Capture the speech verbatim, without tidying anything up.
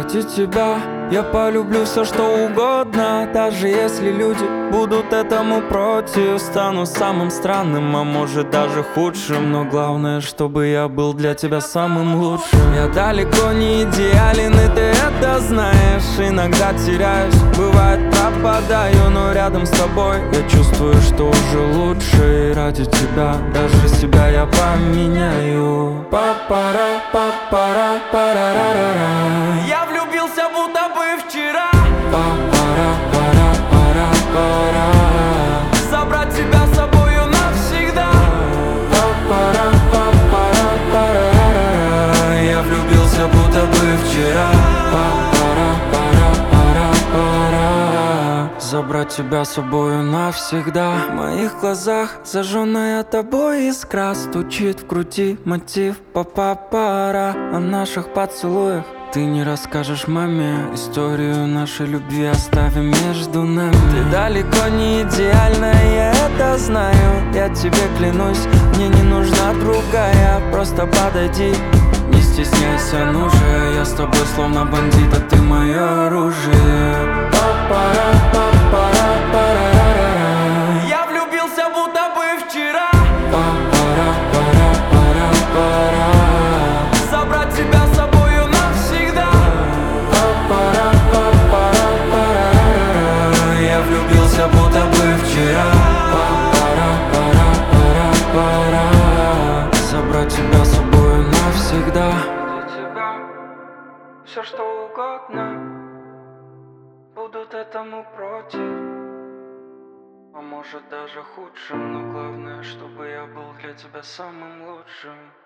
Ради тебя я полюблю все, что угодно. Даже если люди будут этому против. Стану самым странным, а может даже худшим. Но главное, чтобы я был для тебя самым лучшим. Я далеко не идеален, и ты это знаешь. Иногда теряюсь, бывает пропадаю, но рядом с тобой я чувствую, что уже лучше. И ради тебя даже себя я поменяю. Папара, папара, парарарара. Я влюбился будто бы вчера. Папара, пара, пара, пара. Забрать тебя с собою навсегда. Папара, папара, парарара. Я влюбился будто бы вчера. Папара, пара, пара, пара. Забрать тебя с собою навсегда. В моих глазах зажженная тобой искра. Стучит в груди мотив папа-пара. О наших поцелуях ты не расскажешь маме. Историю нашей любви оставим между нами. Ты далеко не идеальная, я это знаю. Я тебе клянусь, мне не нужна другая. Просто подойди, не стесняйся, ну же. Я с тобой словно бандит, а ты мое оружие. Папара, папара, парарара. Я влюбился будто бы вчера. Папара, пара, пара, пара. Забрать тебя с собою навсегда. Папара, папара, парарара. Я влюбился будто бы вчера. Папара, пара, пара, пара. Забрать тебя с собою навсегда. Для тебя все что угодно. Будут этому против, а может даже худшим. Но главное, чтобы я был для тебя самым лучшим.